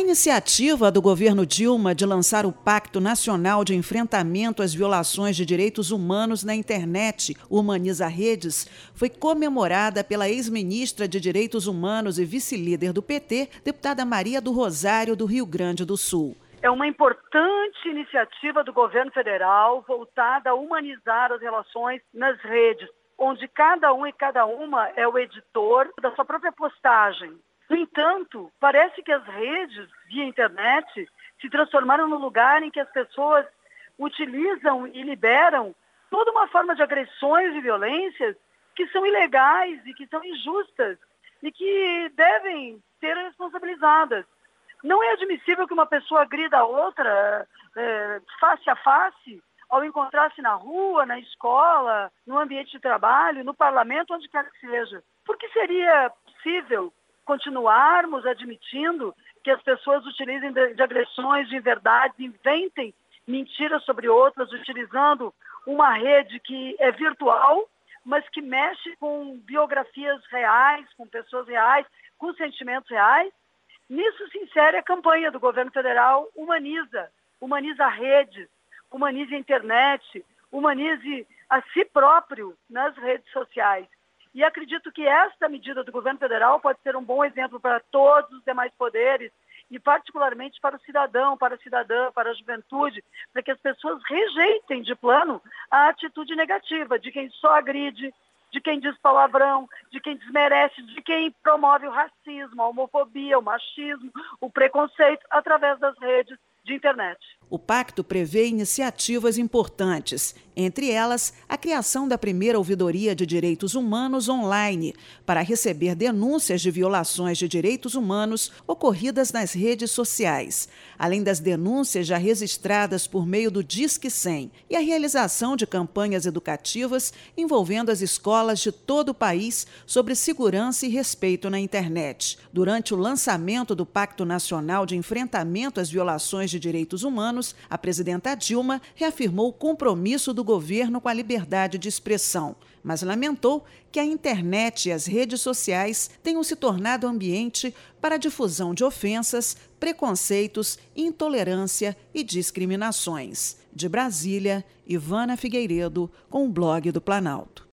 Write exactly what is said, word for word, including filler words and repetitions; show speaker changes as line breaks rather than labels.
iniciativa do governo Dilma de lançar o Pacto Nacional de Enfrentamento às Violações de Direitos Humanos na Internet, Humaniza Redes, foi comemorada pela ex-ministra de Direitos Humanos e vice-líder do P T, deputada Maria do Rosário, do Rio Grande do Sul.
É uma importante iniciativa do governo federal voltada a humanizar as relações nas redes, onde cada um e cada uma é o editor da sua própria postagem. No entanto, parece que as redes via internet se transformaram no lugar em que as pessoas utilizam e liberam toda uma forma de agressões e violências que são ilegais e que são injustas e que devem ser responsabilizadas. Não é admissível que uma pessoa agrida a outra é, face a face ao encontrar-se na rua, na escola, no ambiente de trabalho, no parlamento, onde quer que seja. Por que seria possível continuarmos admitindo que as pessoas utilizem de, de agressões, de inverdades, inventem mentiras sobre outras, utilizando uma rede que é virtual, mas que mexe com biografias reais, com pessoas reais, com sentimentos reais? Nisso se insere a campanha do governo federal Humaniza, humaniza a rede, humanize a internet, humanize a si próprio nas redes sociais. E acredito que esta medida do governo federal pode ser um bom exemplo para todos os demais poderes e particularmente para o cidadão, para a cidadã, para a juventude, para que as pessoas rejeitem de plano a atitude negativa de quem só agride, de quem diz palavrão, de quem desmerece, de quem promove o racismo, a homofobia, o machismo, o preconceito através das redes de internet.
O pacto prevê iniciativas importantes, entre elas a criação da primeira ouvidoria de direitos humanos online, para receber denúncias de violações de direitos humanos ocorridas nas redes sociais, além das denúncias já registradas por meio do Disque cem, e a realização de campanhas educativas envolvendo as escolas de todo o país sobre segurança e respeito na internet. Durante o lançamento do Pacto Nacional de Enfrentamento às Violações de Direitos Humanos, a presidenta Dilma reafirmou o compromisso do governo com a liberdade de expressão, mas lamentou que a internet e as redes sociais tenham se tornado ambiente para a difusão de ofensas, preconceitos, intolerância e discriminações. De Brasília, Ivana Figueiredo, com o Blog do Planalto.